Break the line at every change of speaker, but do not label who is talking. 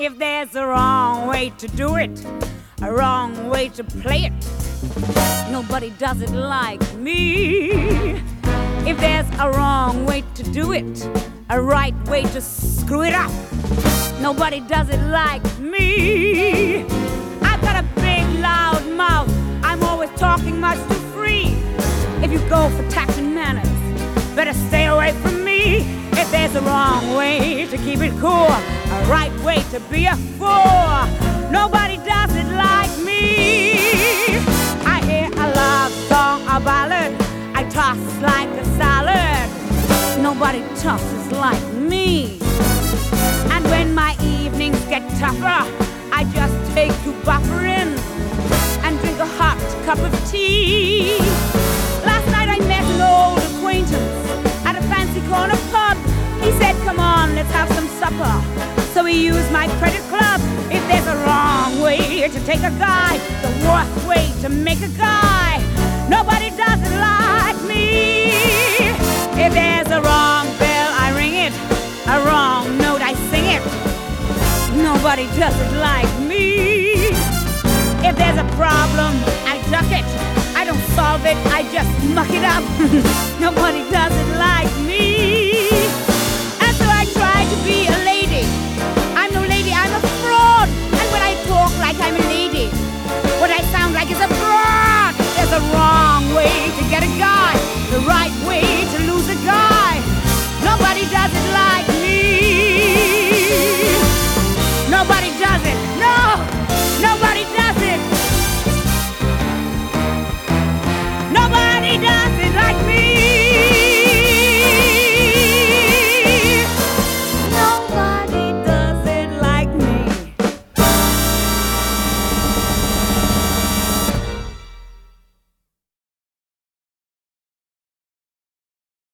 if there's a wrong way to do it, a wrong way to play it, nobody does it like me. If there's a wrong way to do it, a right way to screw it up, nobody does it like me. I've got a big loud mouth, I'm always talking much too free. If you go for tact and manners, better stay away from me. If there's a wrong way to keep it cool, a right way to be a fool, nobody does it like me. I hear a love song, a ballad, I toss like a salad, nobody tosses like me. And when my evenings get tougher, I just take to buffering and drink a hot cup of tea. Last night I met an old acquaintance at a fancy corner pub. He said, come on, let's have some supper. So he used my credit club. If there's a wrong way to take a guy, the worst way to make a guy, nobody does it like me. If there's a wrong bell, I ring it, a wrong note, I sing it, nobody does it like me. If there's a problem, I duck it, I don't solve it, I just muck it up, nobody does it like me.